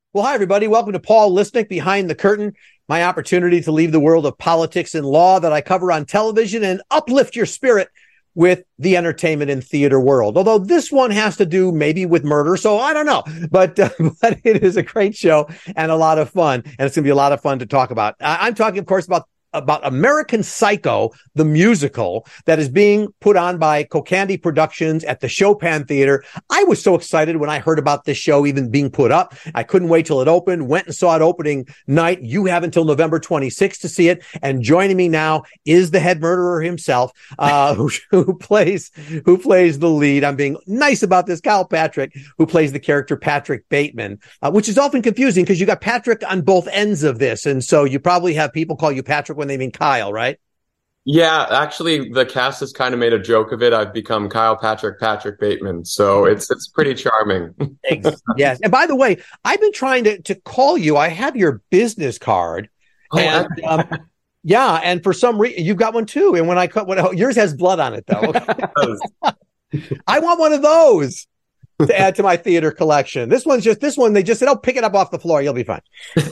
Well, hi, everybody. Welcome to Paul Lisnick Behind the Curtain, my opportunity to leave the world of politics and law that I cover on television and uplift your spirit with the entertainment and theater world. Although this one has to do maybe with murder, so I don't know. But it is a great show and a lot of fun, and it's going to be a lot of fun to talk about. I'm talking, of course, about American Psycho, the musical that is being put on by Kokandy Productions at the Chopin Theater. I was so excited when I heard about this show even being put up. I couldn't wait till it opened, went and saw it opening night. You have until November 26th to see it. And joining me now is the head murderer himself, who plays the lead. I'm being nice about this. Kyle Patrick, who plays the character Patrick Bateman, which is often confusing because you got Patrick on both ends of this. And so you probably have people call you Patrick when they mean Kyle, right? Yeah, actually, the cast has kind of made a joke of it. I've become Kyle Patrick Bateman, so it's pretty charming. Yes, and by the way, I've been trying to call you. I have your business card, and yeah, and for some reason you've got one too. And when yours has blood on it though. I want one of those to add to my theater collection. This one. They just said, "Oh, pick it up off the floor. You'll be fine."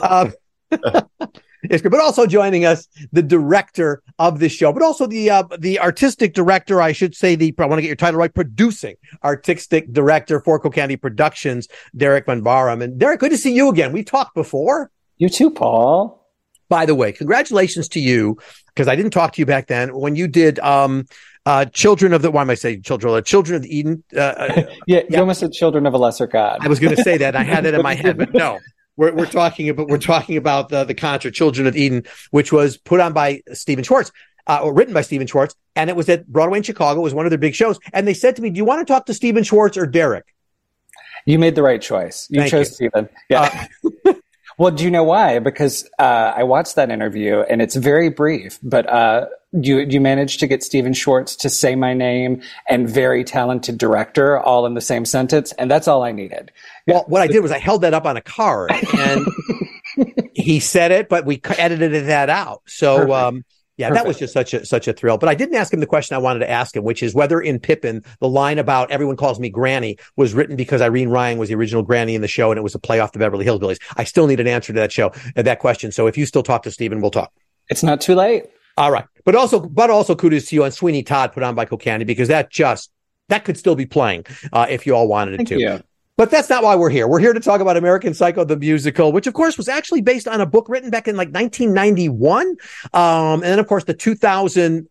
It's good. But also joining us, the director of this show, but also the artistic director, I should say, I want to get your title right, producing artistic director for Kokandy Productions, Derek Van Barum. And Derek, good to see you again. We've talked before. You too, Paul. By the way, congratulations to you, because I didn't talk to you back then when you did Children of the Eden. You almost said Children of a Lesser God. I was going to say that. I had it in my head, but no. We're talking about the concert Children of Eden, which was put on by Stephen Schwartz, or written by Stephen Schwartz, and it was at Broadway in Chicago. It was one of their big shows, and they said to me, "Do you want to talk to Stephen Schwartz or Derek?" You made the right choice. You chose Stephen. Yeah. Well, do you know why? Because I watched that interview, and it's very brief, but you managed to get Stephen Schwartz to say my name and very talented director all in the same sentence, and that's all I needed. Well, what I did was I held that up on a card, and he said it, but we edited that out. So, Perfect. That was just such a thrill. But I didn't ask him the question I wanted to ask him, which is whether in Pippin, the line about everyone calls me Granny was written because Irene Ryan was the original Granny in the show, and it was a play off the Beverly Hillbillies. I still need an answer to that question. So if you still talk to Stephen, we'll talk. It's not too late. All right. But also kudos to you on Sweeney Todd, put on by Kokandy, because that could still be playing if you all wanted it Thank to. You. But that's not why we're here. We're here to talk about American Psycho, the musical, which, of course, was actually based on a book written back in 1991. And then, of course, the 2000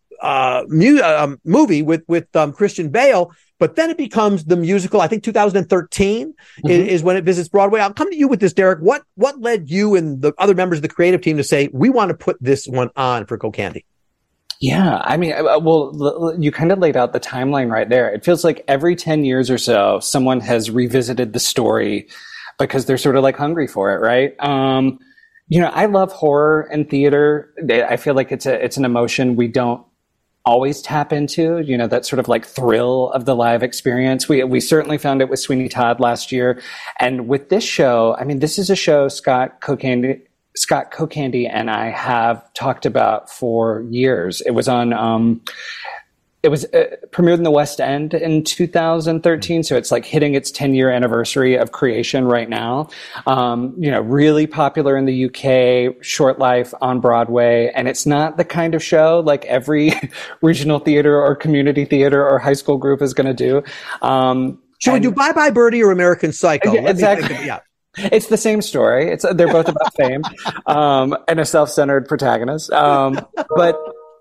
movie with Christian Bale. But then it becomes the musical. I think 2013 is when it visits Broadway. I'll come to you with this, Derek. What led you and the other members of the creative team to say, we want to put this one on for Kokandy? Yeah, I mean, well, you kind of laid out the timeline right there. It feels like every 10 years or so, someone has revisited the story because they're sort of like hungry for it, right? I love horror and theater. I feel like it's an emotion we don't always tap into, that sort of like thrill of the live experience. We certainly found it with Sweeney Todd last year. And with this show, I mean, this is a show Scott Kokandy and I have talked about for years. It was on, it was premiered in the West End in 2013. So it's like hitting its 10-year anniversary of creation right now. Really popular in the UK, short life on Broadway. And it's not the kind of show like every regional theater or community theater or high school group is going to do. Should we do Bye Bye Birdie or American Psycho? Yeah, exactly. It's the same story. They're both about fame, and a self-centered protagonist. But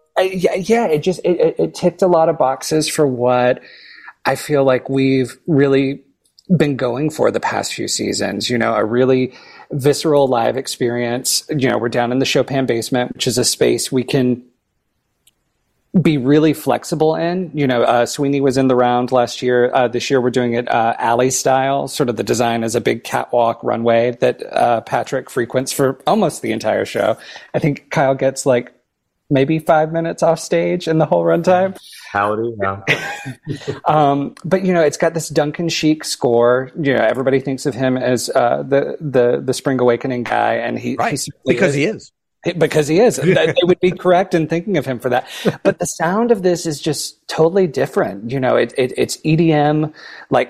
it ticked a lot of boxes for what I feel like we've really been going for the past few seasons. A really visceral live experience. We're down in the Chopin basement, which is a space we can be really flexible in. Sweeney was in the round last year. This year we're doing it alley style, sort of the design as a big catwalk runway that Patrick frequents for almost the entire show. I think Kyle gets like maybe 5 minutes off stage in the whole runtime. Howdy, yeah. But it's got this Duncan Sheik score. Everybody thinks of him as the Spring Awakening guy, and he because he is. Because he is. They would be correct in thinking of him for that. But the sound of this is just totally different. It's EDM, like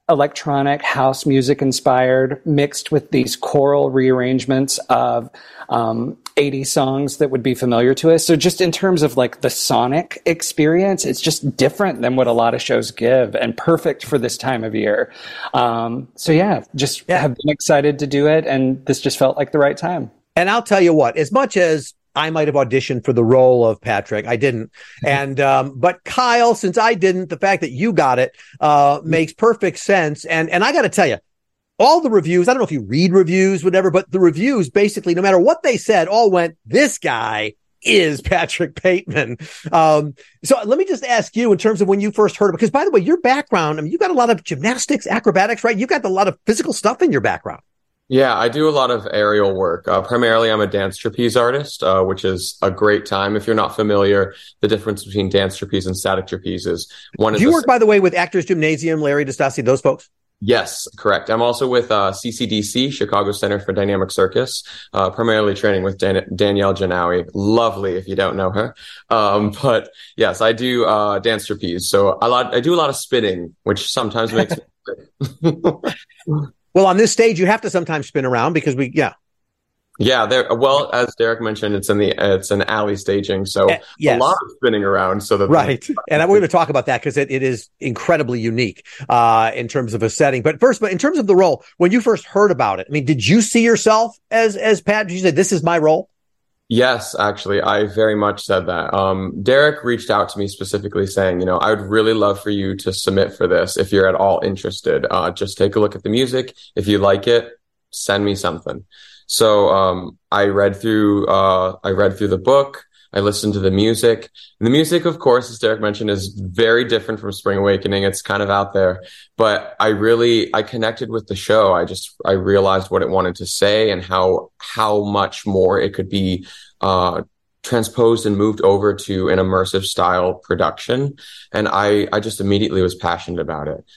electronic house music inspired, mixed with these choral rearrangements of 80 songs that would be familiar to us. So just in terms of like the sonic experience, it's just different than what a lot of shows give, and perfect for this time of year. Have been excited to do it, and this just felt like the right time. And I'll tell you what, as much as I might have auditioned for the role of Patrick, I didn't. And, but Kyle, since I didn't, the fact that you got it, makes perfect sense. And I got to tell you, all the reviews, I don't know if you read reviews, whatever, but the reviews basically, no matter what they said, all went, this guy is Patrick Bateman. So let me just ask you in terms of when you first heard of it, because by the way, your background, I mean, you got a lot of gymnastics, acrobatics, right? You got a lot of physical stuff in your background. Yeah, I do a lot of aerial work. Primarily, I'm a dance trapeze artist, which is a great time. If you're not familiar, the difference between dance trapeze and static trapeze is one. Do you work, by the way, with Actors Gymnasium, Larry DeStassi, those folks? Yes, correct. I'm also with CCDC, Chicago Center for Dynamic Circus, primarily training with Danielle Janawi. Lovely, if you don't know her. But yes, I do dance trapeze. So I do a lot of spinning, which sometimes makes me Well, on this stage, you have to sometimes spin around because Yeah, well, as Derek mentioned, it's an alley staging, so yes. A lot of spinning around. So that right, and we're going to talk about that because it is incredibly unique in terms of a setting. But in terms of the role, when you first heard about it, I mean, did you see yourself as Pat? Did you say this is my role? Yes, actually, I very much said that. Derek reached out to me specifically saying, I would really love for you to submit for this if you're at all interested. Just take a look at the music. If you like it, send me something. So I read through the book. I listened to the music. And the music, of course, as Derek mentioned, is very different from Spring Awakening. It's kind of out there, but I connected with the show. I realized what it wanted to say and how much more it could be transposed and moved over to an immersive style production. And I just immediately was passionate about it.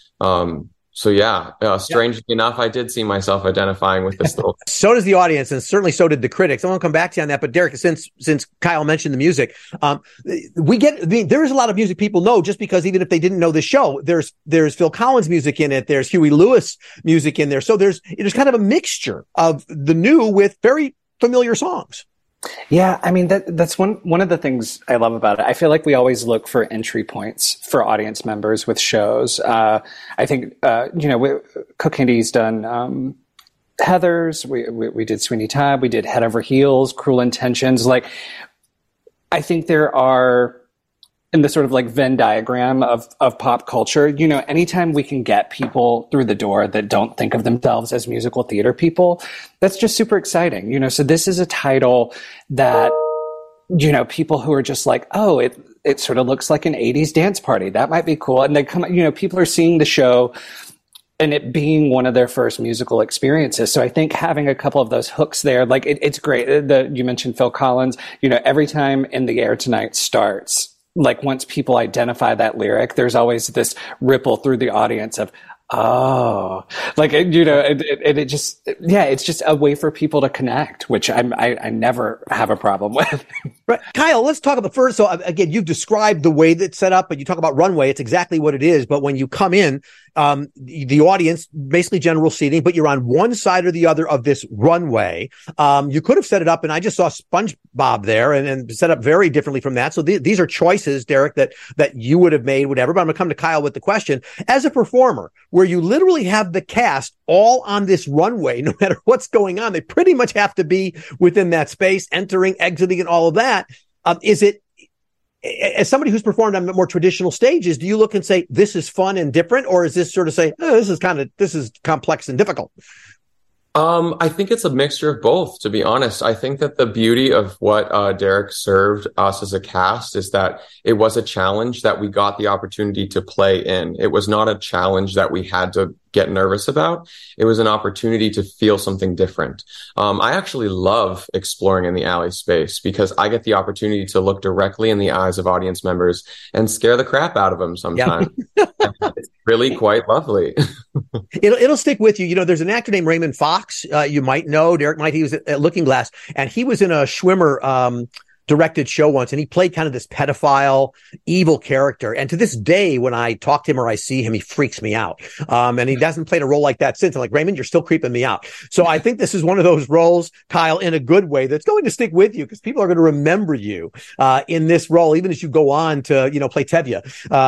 Strangely enough, I did see myself identifying with this little. So does the audience, and certainly so did the critics. I want to come back to you on that, but Derek, since Kyle mentioned the music, there is a lot of music people know just because even if they didn't know the show, there's Phil Collins music in it, there's Huey Lewis music in there, so there's kind of a mixture of the new with very familiar songs. Yeah, I mean that's one of the things I love about it. I feel like we always look for entry points for audience members with shows. I think Cook Candy's done Heathers. We did Sweeney Todd. We did Head Over Heels, Cruel Intentions. Like, I think there are, in the sort of like Venn diagram of pop culture, anytime we can get people through the door that don't think of themselves as musical theater people, that's just super exciting. So this is a title that, people who are just like, oh, it sort of looks like an 80s dance party. That might be cool. And they come, people are seeing the show and it being one of their first musical experiences. So I think having a couple of those hooks there, like it's great. You mentioned Phil Collins, every time In the Air Tonight starts, like once people identify that lyric, there's always this ripple through the audience of, oh, like, it's just a way for people to connect, which I never have a problem with. Right. Kyle, let's talk about first. So again, you've described the way that's set up, but you talk about runway. It's exactly what it is. But when you come in, the audience, basically general seating, but you're on one side or the other of this runway. You could have set it up, and I just saw SpongeBob there and set up very differently from that. So these are choices, Derek, that you would have made, whatever. But I'm going to come to Kyle with the question. As a performer, where you literally have the cast all on this runway, no matter what's going on, they pretty much have to be within that space, entering, exiting, and all of that. Is it, as somebody who's performed on more traditional stages, do you look and say, this is fun and different? Or is this sort of say, oh, this is complex and difficult? I think it's a mixture of both, to be honest. I think that the beauty of what Derek served us as a cast is that it was a challenge that we got the opportunity to play in. It was not a challenge that we had to get nervous about. It was an opportunity to feel something different. I actually love exploring in the alley space because I get the opportunity to look directly in the eyes of audience members and scare the crap out of them sometimes. Yeah. It's really quite lovely. It'll stick with you. There's an actor named Raymond Fox. You might know, Derek might. He was at Looking Glass, and he was in a Schwimmer directed show once, and he played kind of this pedophile, evil character. And to this day, when I talk to him or I see him, he freaks me out. And he hasn't played a role like that since. I'm like, Raymond, you're still creeping me out. So I think this is one of those roles, Kyle, in a good way, that's going to stick with you because people are going to remember you in this role, even as you go on to, play Tevye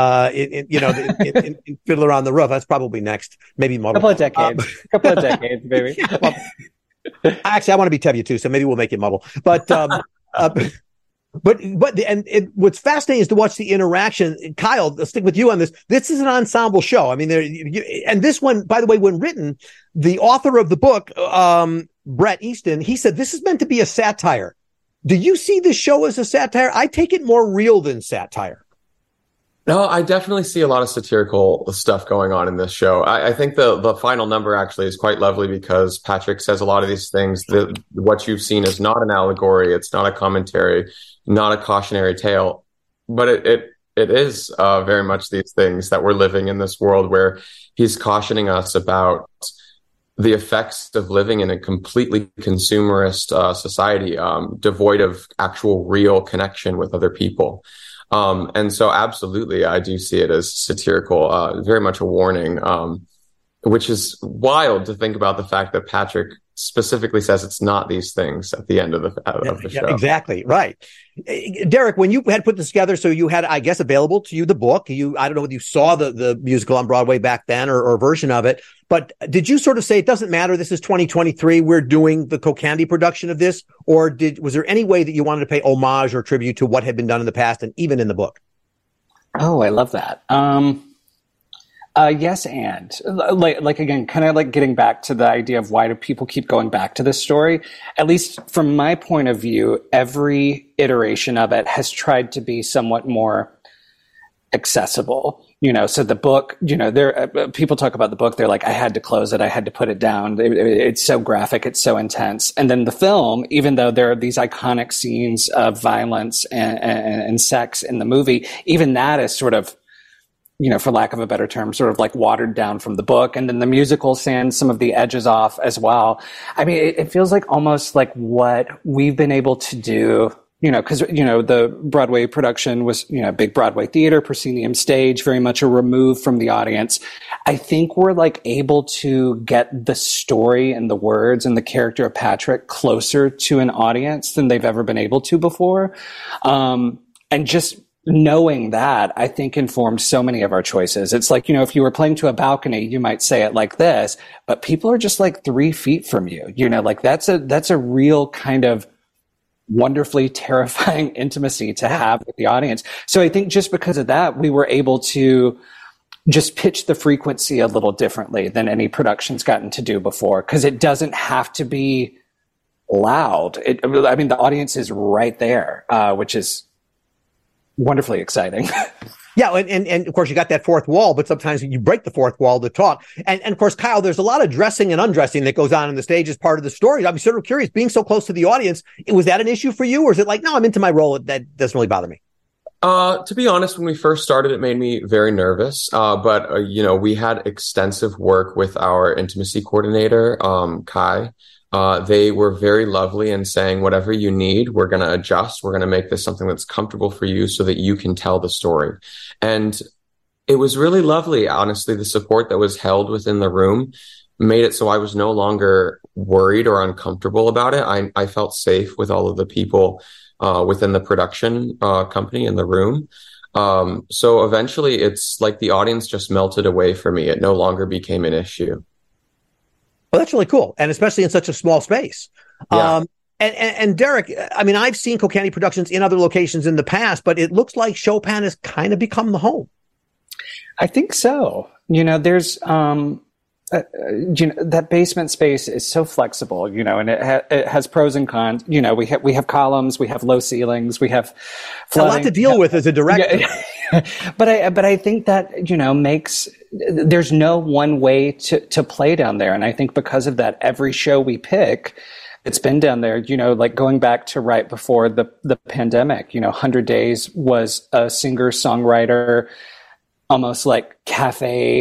in Fiddler on the Roof. That's probably next. Maybe Muddle. Couple of decades, maybe. Yeah, well, actually, I want to be Tevye too, so maybe we'll make it Muddle. But what's fascinating is to watch the interaction. Kyle, I'll stick with you on this. This is an ensemble show. I mean, and this one, by the way, when written, the author of the book, Bret Easton, he said this is meant to be a satire. Do you see this show as a satire? I take it more real than satire. No, I definitely see a lot of satirical stuff going on in this show. I think the final number actually is quite lovely because Patrick says a lot of these things that what you've seen is not an allegory. It's not a commentary, not a cautionary tale, but it is very much these things that we're living in this world where he's cautioning us about the effects of living in a completely consumerist society, devoid of actual real connection with other people. And so absolutely, I do see it as satirical, very much a warning, which is wild to think about the fact that Patrick specifically says it's not these things at the end of the show. Exactly. Right. Derek, when you had put this together, so you had, I guess, available to you the book. I don't know whether you saw the musical on Broadway back then or a version of it, but did you sort of say it doesn't matter? This is 2023. We're doing the Kokandy production of this, or was there any way that you wanted to pay homage or tribute to what had been done in the past and even in the book? Oh, I love that. Yes, and like again, kind of like getting back to the idea of why do people keep going back to this story? At least from my point of view, every iteration of it has tried to be somewhat more accessible. So the book, people talk about the book. They're like, I had to close it. I had to put it down. It's so graphic. It's so intense. And then the film, even though there are these iconic scenes of violence and sex in the movie, even that is sort of, for lack of a better term, sort of like watered down from the book. And then the musical sands some of the edges off as well. I mean, it feels like almost like what we've been able to do, because, the Broadway production was, big Broadway theater, proscenium stage, very much a remove from the audience. I think we're like able to get the story and the words and the character of Patrick closer to an audience than they've ever been able to before. And just knowing that, I think, informed so many of our choices. It's like, if you were playing to a balcony, you might say it like this, but people are just like 3 feet from you. Like that's a real kind of wonderfully terrifying intimacy to have with the audience. So I think just because of that, we were able to just pitch the frequency a little differently than any production's gotten to do before, because it doesn't have to be loud. The audience is right there, which is wonderfully exciting. Yeah, and of course you got that fourth wall, but sometimes you break the fourth wall to talk. And of course, Kyle, there's a lot of dressing and undressing that goes on in the stage as part of the story. I'm sort of curious, being so close to the audience, was that an issue for you, or is it like, no, I'm into my role, that doesn't really bother me? To be honest, when we first started, it made me very nervous. But we had extensive work with our intimacy coordinator, Kai. They were very lovely in saying, whatever you need, we're going to adjust. We're going to make this something that's comfortable for you so that you can tell the story. And it was really lovely. Honestly, the support that was held within the room made it so I was no longer worried or uncomfortable about it. I felt safe with all of the people within the production company in the room. So eventually it's like the audience just melted away for me. It no longer became an issue. Well, that's really cool. And especially in such a small space. Yeah. And Derek, I mean, I've seen Kokandy productions in other locations in the past, but it looks like Chopin has kind of become the home. I think so. There's, that basement space is so flexible, and it has pros and cons. We have columns, we have low ceilings, we have flooding. A lot to deal with as a director. Yeah. But I think that, makes, there's no one way to play down there. And I think because of that, every show we pick, it's been down there, like going back to right before the pandemic, 100 Days was a singer-songwriter, almost like cafe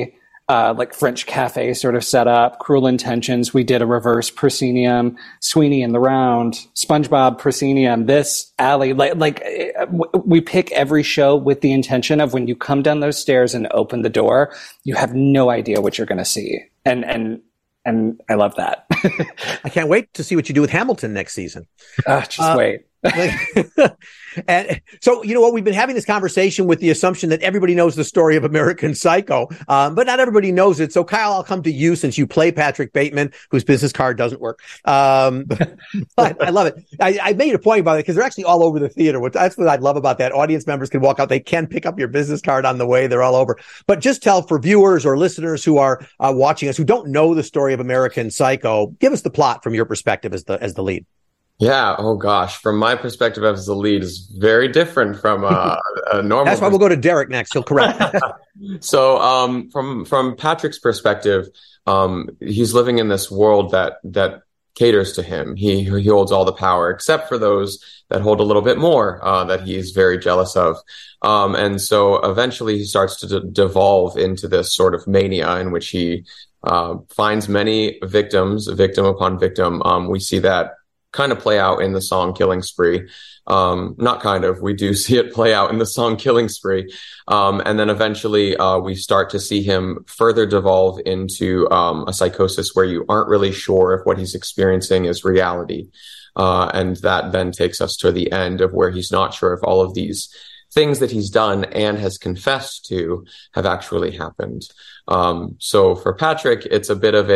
like French cafe sort of setup, Cruel Intentions. We did a reverse proscenium, Sweeney in the Round, SpongeBob proscenium, this alley. We pick every show with the intention of when you come down those stairs and open the door, you have no idea what you're going to see. And I love that. I can't wait to see what you do with Hamilton next season. Just wait. And so, you know what, we've been having this conversation with the assumption that everybody knows the story of American Psycho, but not everybody knows it. So Kyle, I'll come to you since you play Patrick Bateman, whose business card doesn't work. But I love it. I made a point about it because they're actually all over the theater. That's what I love about that. Audience members can walk out. They can pick up your business card on the way. They're all over. But just tell for viewers or listeners who are watching us, who don't know the story of American Psycho, give us the plot from your perspective as the lead. Yeah. Oh gosh. From my perspective as the lead is very different from a normal. That's why we'll go to Derek next. He'll correct. So, from Patrick's perspective, he's living in this world that caters to him. He holds all the power, except for those that hold a little bit more, that he's very jealous of. And so eventually he starts to devolve into this sort of mania in which he, finds many victim upon victim. We see that kind of play out in the song Killing Spree. Not kind of, we do see it play out in the song Killing Spree. And then eventually, we start to see him further devolve into, a psychosis where you aren't really sure if what he's experiencing is reality. And that then takes us to the end of where he's not sure if all of these things that he's done and has confessed to have actually happened. So for Patrick, it's a bit of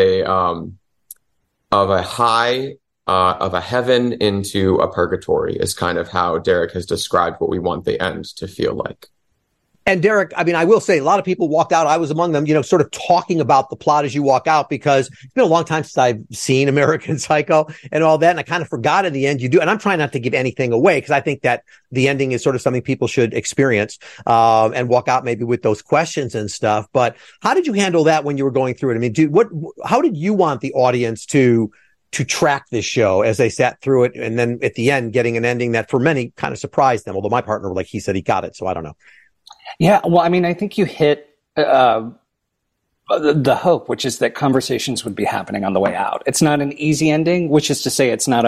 a high, of a heaven into a purgatory is kind of how Derek has described what we want the end to feel like. And Derek, I mean, I will say a lot of people walked out. I was among them, sort of talking about the plot as you walk out, because it's been a long time since I've seen American Psycho and all that. And I kind of forgot in the end you do. And I'm trying not to give anything away because I think that the ending is sort of something people should experience, and walk out maybe with those questions and stuff. But how did you handle that when you were going through it? I mean, how did you want the audience to track this show as they sat through it, and then at the end getting an ending that for many kind of surprised them? Although my partner, like he said, he got it, so I don't know. Yeah, well, I mean, I think you hit the hope, which is that conversations would be happening on the way out. It's not an easy ending, which is to say it's not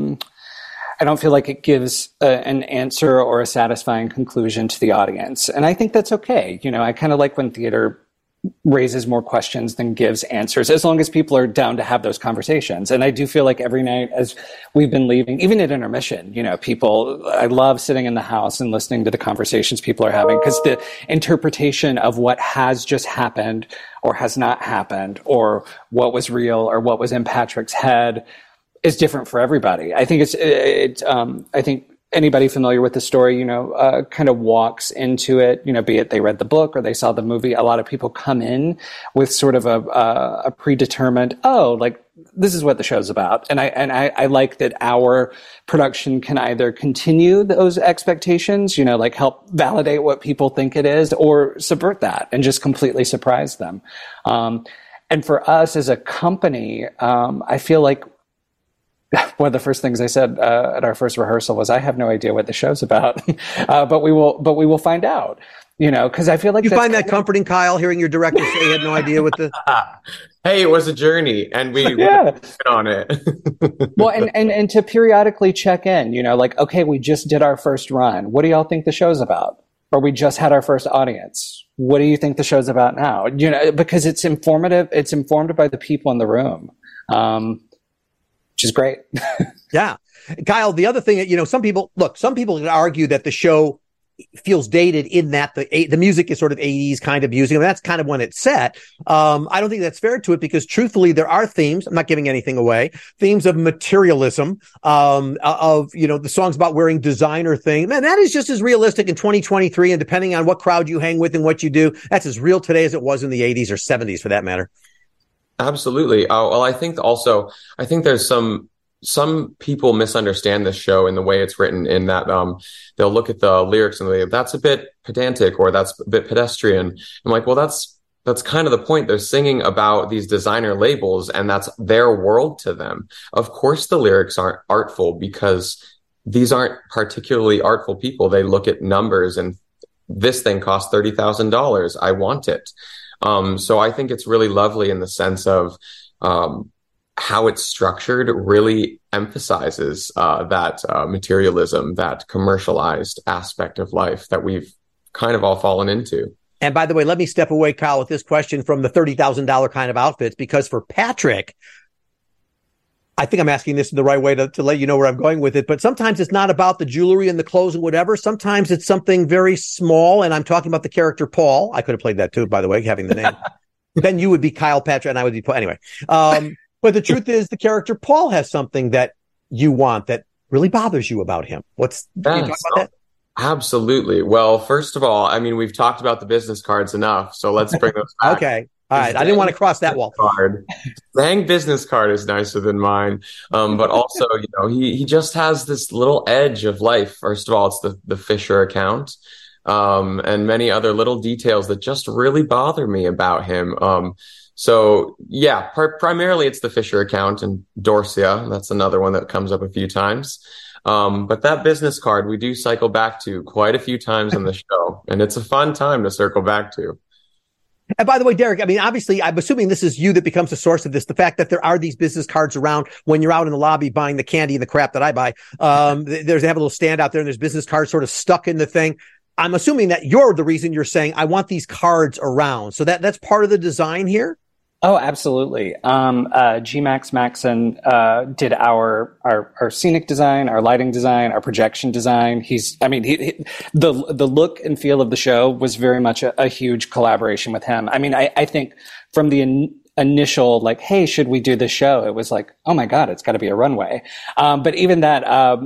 I don't feel like it gives an answer or a satisfying conclusion to the audience. And I think that's okay. I kind of like when theater raises more questions than gives answers, as long as people are down to have those conversations. And I do feel like every night as we've been leaving, even at intermission, I love sitting in the house and listening to the conversations people are having, because the interpretation of what has just happened or has not happened, or what was real or what was in Patrick's head, is different for everybody. I think I think anybody familiar with the story, kind of walks into it, be it they read the book or they saw the movie. A lot of people come in with sort of a predetermined, this is what the show's about. And I like that our production can either continue those expectations, help validate what people think it is, or subvert that and just completely surprise them. And for us as a company, I feel like one of the first things I said at our first rehearsal was, I have no idea what the show's about, but we will find out, because I feel like you find that comforting, Kyle, hearing your director say he had no idea what the. Hey, it was a journey, and we worked on it. Well, and to periodically check in, okay, we just did our first run. What do y'all think the show's about? Or we just had our first audience. What do you think the show's about now? Because it's informative. It's informed by the people in the room. Which is great. Yeah. Kyle, the other thing that, some people can argue that the show feels dated in that the music is sort of 80s kind of music. I mean, that's kind of when it's set. I don't think that's fair to it, because truthfully, there are themes. I'm not giving anything away. Themes of materialism, the songs about wearing designer things. Man, that is just as realistic in 2023. And depending on what crowd you hang with and what you do, that's as real today as it was in the 80s or 70s for that matter. Absolutely. Well, I think there's some people misunderstand this show in the way it's written, in that they'll look at the lyrics and that's a bit pedantic, or that's a bit pedestrian. I'm like, well, that's kind of the point. They're singing about these designer labels, and that's their world to them. Of course, the lyrics aren't artful, because these aren't particularly artful people. They look at numbers and this thing costs $30,000. I want it. So I think it's really lovely in the sense of how it's structured really emphasizes that materialism, that commercialized aspect of life that we've kind of all fallen into. And by the way, let me step away, Kyle, with this question from the $30,000 kind of outfits, because for Patrick, I think I'm asking this in the right way to let you know where I'm going with it. But sometimes it's not about the jewelry and the clothes and whatever. Sometimes it's something very small. And I'm talking about the character Paul. I could have played that too, by the way, having the name. Then you would be Kyle Patrick and I would be Paul. Anyway. But the truth is the character Paul has something that you want that really bothers you about him. Can you talk about that? Absolutely. Well, first of all, I mean, we've talked about the business cards enough, so let's bring those back. Okay. All right. I didn't want to cross that wall. Zhang business card is nicer than mine. But also, he just has this little edge of life. First of all, it's the Fisher account, and many other little details that just really bother me about him. So yeah, primarily it's the Fisher account and Dorsia. That's another one that comes up a few times. But that business card, we do cycle back to quite a few times on the show, and it's a fun time to circle back to. And by the way, Derek, I mean, obviously, I'm assuming this is you that becomes the source of this. The fact that there are these business cards around when you're out in the lobby buying the candy and the crap that I buy. They have a little stand out there and there's business cards sort of stuck in the thing. I'm assuming that you're the reason you're saying, I want these cards around. So that's part of the design here. Oh, absolutely. G-Max Maxon did our scenic design, our lighting design, our projection design. The look and feel of the show was very much a huge collaboration with him. I mean, I think from the initial, like, hey, should we do this show? It was like, oh my God, it's got to be a runway. But even that,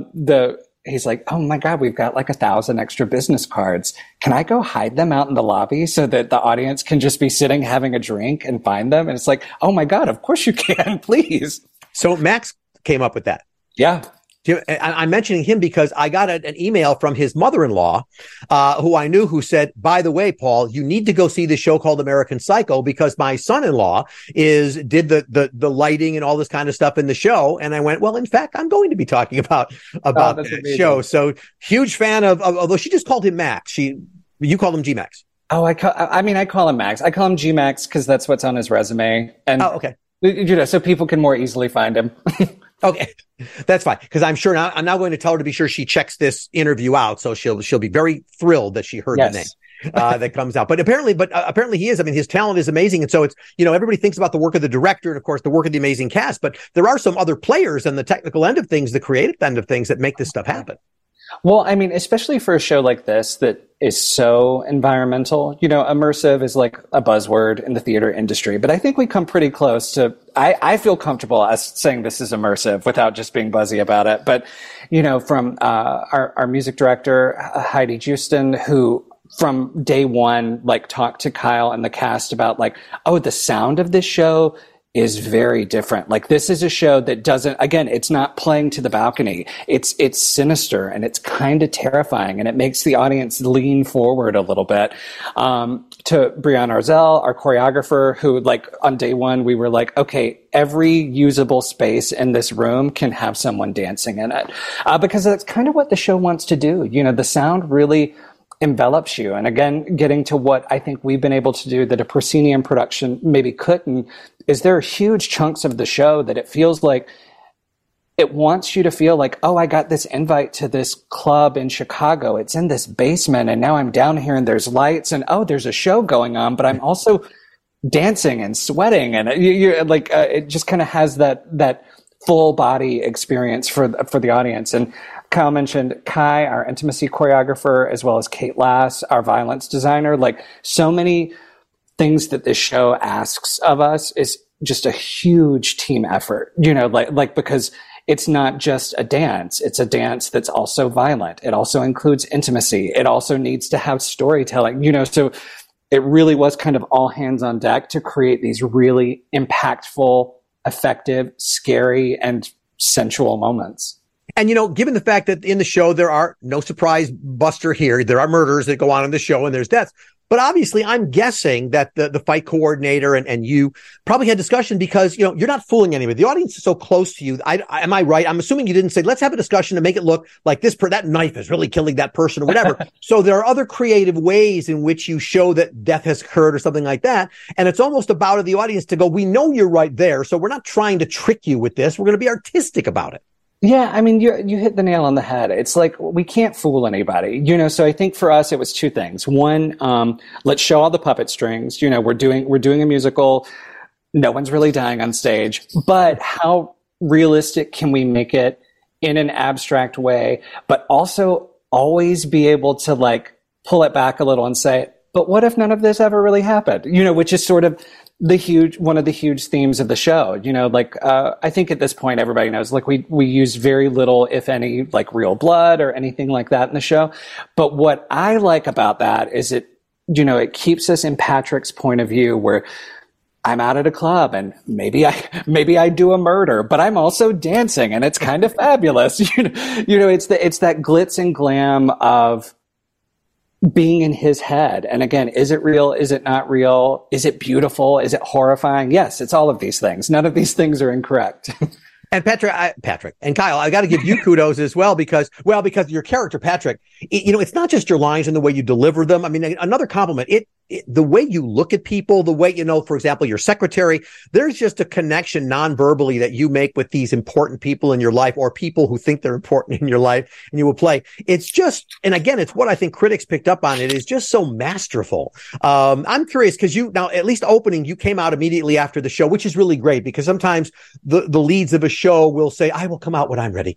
he's like, oh my God, we've got like 1,000 extra business cards. Can I go hide them out in the lobby so that the audience can just be sitting having a drink and find them? And it's like, oh my God, of course you can, please. So Max came up with that. Yeah. I'm mentioning him because I got an email from his mother-in-law, who I knew, who said, by the way, Paul, you need to go see this show called American Psycho because my son-in-law did the lighting and all this kind of stuff in the show. And I went, well, in fact, I'm going to be talking about that show. So huge fan of, although she just called him Max. You called him G-Max. Oh, I call him Max. I call him G-Max because that's what's on his resume. And, okay. So people can more easily find him. Okay, that's fine. Because I'm sure I'm now going to tell her to be sure she checks this interview out. So she'll be very thrilled that she heard the name that comes out. But apparently he is. I mean, his talent is amazing. And so it's, everybody thinks about the work of the director and of course the work of the amazing cast, but there are some other players on the technical end of things, the creative end of things that make this stuff happen. Well, I mean, especially for a show like this that is so environmental, immersive is like a buzzword in the theater industry, but I think we come pretty close to, I feel comfortable as saying this is immersive without just being buzzy about it. But, from our music director, Heidi Justin, who from day one, like talked to Kyle and the cast about like, oh, the sound of this show is very different. Like this is a show that doesn't, again, it's not playing to the balcony. It's sinister and it's kind of terrifying and it makes the audience lean forward a little bit. To Brianna Arzell, our choreographer, who like on day one, we were like, okay, every usable space in this room can have someone dancing in it. Because that's kind of what the show wants to do. The sound really envelops you. And again, getting to what I think we've been able to do that a proscenium production maybe couldn't, is there are huge chunks of the show that it feels like it wants you to feel like, oh, I got this invite to this club in Chicago. It's in this basement and now I'm down here and there's lights and oh, there's a show going on, but I'm also dancing and sweating. And you're like, it just kind of has that full body experience for the audience. And Kyle mentioned Kai, our intimacy choreographer, as well as Kate Lass, our violence designer. Like so many things that this show asks of us is just a huge team effort, like because it's not just a dance. It's a dance that's also violent. It also includes intimacy. It also needs to have storytelling, so it really was kind of all hands on deck to create these really impactful, effective, scary, and sensual moments. And, given the fact that in the show, there are no surprise buster here, there are murders that go on in the show and there's deaths. But obviously, I'm guessing that the fight coordinator and you probably had discussion because, you're not fooling anybody. The audience is so close to you. Am I right? I'm assuming you didn't say, let's have a discussion to make it look like that knife is really killing that person or whatever. So there are other creative ways in which you show that death has occurred or something like that. And it's almost about the audience to go, we know you're right there. So we're not trying to trick you with this. We're going to be artistic about it. Yeah, I mean, you hit the nail on the head. It's like we can't fool anybody, So I think for us, it was two things. One, let's show all the puppet strings. We're doing a musical. No one's really dying on stage, but how realistic can we make it in an abstract way, but also always be able to pull it back a little and say, but what if none of this ever really happened? Which is sort of one of the huge themes of the show. I think at this point everybody knows, we use very little, if any, real blood or anything like that in the show. But what I like about that is it keeps us in Patrick's point of view where I'm out at a club and maybe I do a murder, but I'm also dancing and it's kind of fabulous. It's that glitz and glam of being in his head. And again, is it real? Is it not real? Is it beautiful? Is it horrifying? Yes, it's all of these things. None of these things are incorrect. And Patrick and Kyle, I got to give you kudos as well because your character, Patrick, it's not just your lines and the way you deliver them. I mean, another compliment, the way you look at people, the way, for example, your secretary, there's just a connection non-verbally that you make with these important people in your life or people who think they're important in your life and you will play. It's just, and again, it's what I think critics picked up on. It is just so masterful. I'm curious because now at least opening, you came out immediately after the show, which is really great because sometimes the leads of a show will say, I will come out when I'm ready.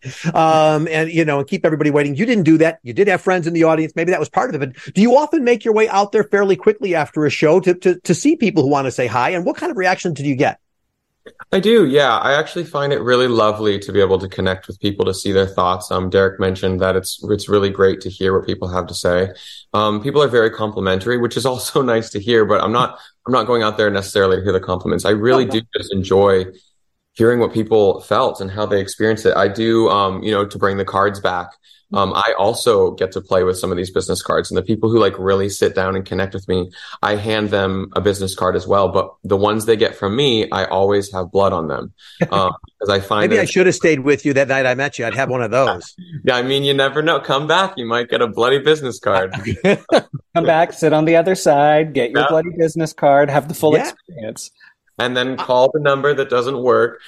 And keep everybody waiting. You didn't do that. You did have friends in the audience. Maybe that was part of it. But do you often make your way out there fairly quickly after a show to see people who want to say hi? And what kind of reaction did you get? I do. Yeah. I actually find it really lovely to be able to connect with people to see their thoughts. Derek mentioned that it's really great to hear what people have to say. People are very complimentary, which is also nice to hear, but I'm not going out there necessarily to hear the compliments. I really do just enjoy hearing what people felt and how they experienced it. I do, to bring the cards back. I also get to play with some of these business cards, and the people who really sit down and connect with me, I hand them a business card as well. But the ones they get from me, I always have blood on them. Because I find maybe I should have stayed with you that night I met you. I'd have one of those. Yeah. I mean, you never know. Come back. You might get a bloody business card. Come back, sit on the other side, get your bloody business card, have the full experience. And then call the number that doesn't work.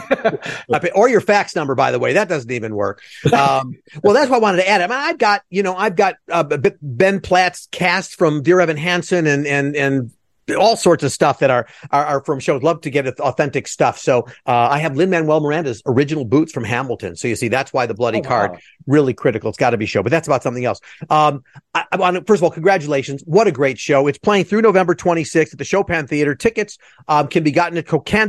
Or your fax number, by the way. That doesn't even work. Well, that's what I wanted to add. I mean, I've got Ben Platt's cast from Dear Evan Hansen and all sorts of stuff that are from shows. Love to get authentic stuff. So I have Lin-Manuel Miranda's original boots from Hamilton. So you see, that's why the bloody card, really critical. It's got to be show, but that's about something else. I want to, first of all, congratulations. What a great show. It's playing through November 26th at the Chopin Theater. Tickets can be gotten at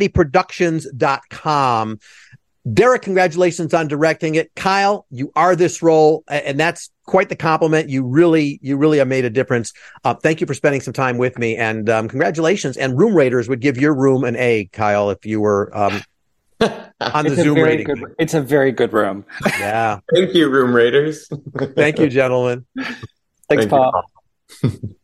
cocandyproductions.com. Derek, congratulations on directing it. Kyle, you are this role, and that's quite the compliment. You really have made a difference. Thank you for spending some time with me, and congratulations. And Room Raiders would give your room an A, Kyle, if you were on the Zoom rating. It's a very good room. Yeah. Thank you, Room Raiders. Thank you, gentlemen. Thanks, Paul.